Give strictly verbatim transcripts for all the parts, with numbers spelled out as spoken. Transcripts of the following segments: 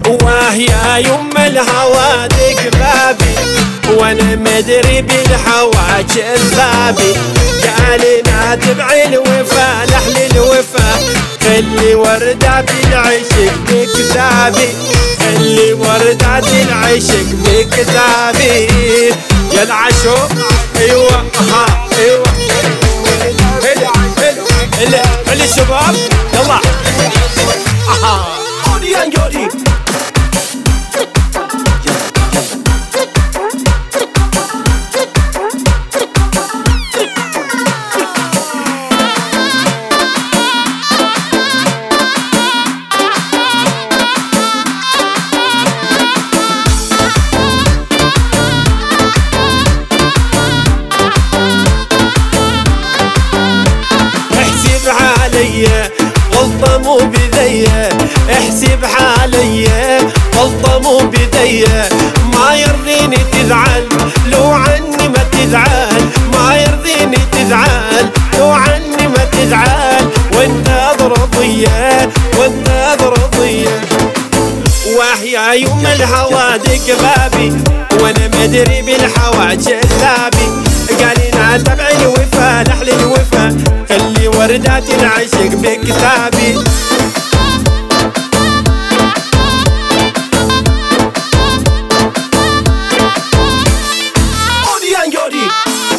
وهي يم الهوى بابي وانا مدري بالهوى جذابي. قالنا تبع الوفا لحل الوفا خلي وردات العشق بكتابي خلي وردات العشق بكتابي. يا العشوق ايوه ها ايوه اللي اللي الشباب يلا اها جودي يا جودي. غلطة مو بذية احسب عليا غلطة مو بذية. ما يرضيني تزعل لو عني ما تزعل ما يرضيني تزعل لو عني ما تزعل. وانت ضرضية وانت ضرضية وهي يوم الهوى دق بابي وانا مدري بالهوى جذابي. قالنا تبع الوفا لحل الوفا خلي وردات العشق بكتابي. جودي يا جودي.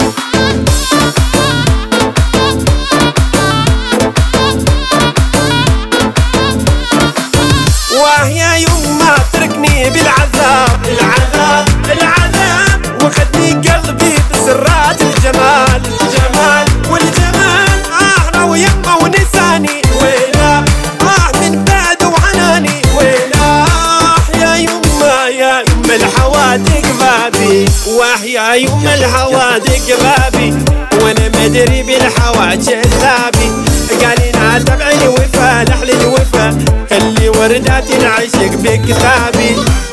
وهي يوم ما تركني بالعذاب العذاب العذاب وخدني قلبي بسرات الجمال الجمال والجمال. آه ويما ونساني ويلا آه من بعد وعناني ويلا يا يما يا يما الحوادق بابي. وهي يما الحوادق بابي وانا مدري بالهوى جذابي. قالنا تبع الوفا لحل الوفا خلي وردات العشق بكتابي.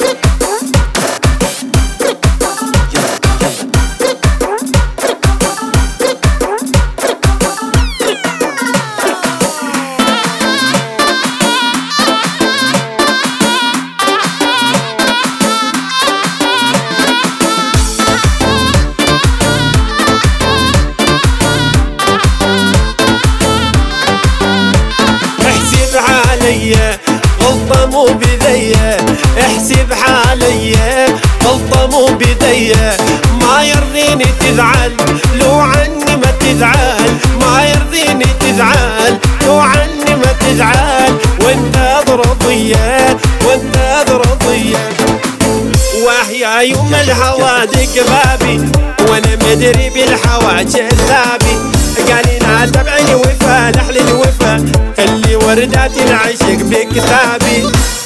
غلطة مو بذية احسب عليا غلطة مو بذية. ما يرضيني تزعل لو عني ما تزعل ما يرضيني تزعل لو عني ما تزعل. وانت ضرضية وانت ضرضية وهي يوم الهوى دق بابي وانا مدري بالهوى جذابي. قالنا تبع الوفا لحل الوفا خلي وردات العشق بكتابي.